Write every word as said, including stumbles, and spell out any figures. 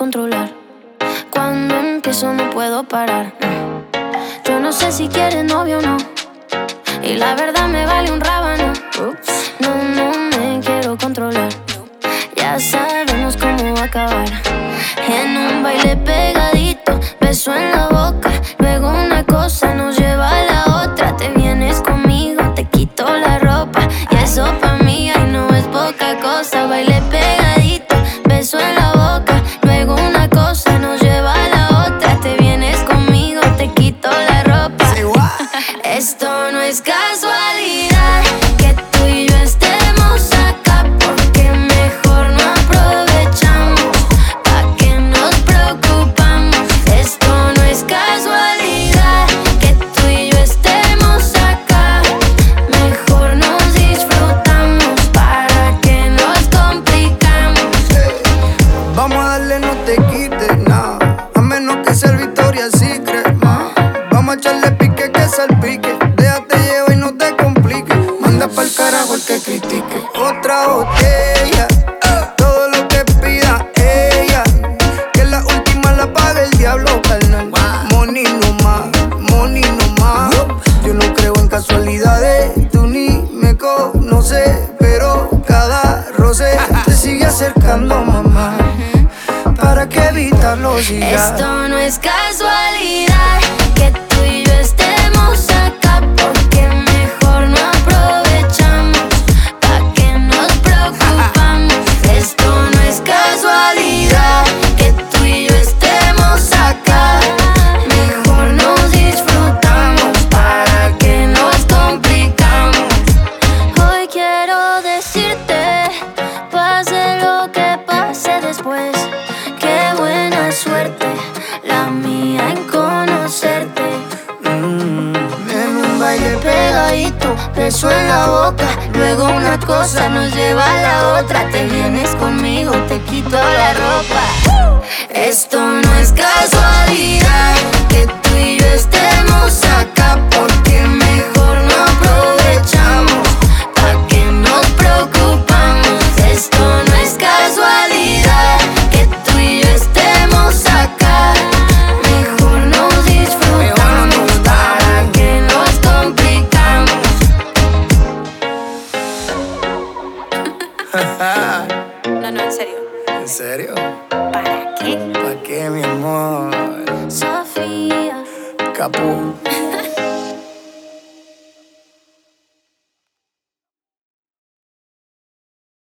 controlar. Cuando empiezo no puedo parar. Yo no sé si quieres novio o no, y la verdad me vale un rábano. No, no me quiero controlar. Ya sabemos cómo va a acabar. En un baile pegadito, beso en la boca, luego una cosa nos lleva a la otra. Te vienes conmigo, te quito la ropa, y eso pa' mí ay no es poca cosa. Baile pegadito, beso en la boca, luego una cosa nos lleva a la otra. Te vienes conmigo, te quito la ropa. Esto no es casualidad que tú y yo estemos acá, porque mejor no aprovechamos, pa' que nos preocupamos. Esto no es casualidad que tú y yo estemos acá, mejor nos disfrutamos, para que nos complicamos. Vamos a darle, no te quites nada, a menos que sea el Victoria's Secret, ma. Vamos a echarle pique que salpique, déjate llevar y no te compliques. Manda pa'l carajo el que critique. Otra botella, todo lo que pida ella, que la última la pague el diablo, carnal. Money no más, money no más. Yo no creo en casualidades, tú ni me conoces, pero cada roce te sigue acercando, mamá. ¿Para qué evitarlo si ya? Esto no es casualidad que tú y yo estemos acá, porque mejor no aprovechamos, pa' que nos preocupamos. Esto no es casualidad que tú y yo estemos acá, mejor nos disfrutamos, para que nos complicamos. Hoy quiero decirte, pase lo que pase después, qué buena suerte la mía en conocerte. Mm, En un baile pegadito, beso en la boca, luego una cosa nos lleva a la otra. Te vienes conmigo, te quito la ropa. Esto no es casualidad que tú y yo estemos acá, porque mejor no aprovechamos, pa' que nos preocupamos. Esto no es casualidad que tú y yo estemos acá, mejor nos disfrutamos, para que nos complicamos. No, no, en serio. ¿En serio? ¿Para qué? ¿Para qué, mi amor? Sofía. Capú.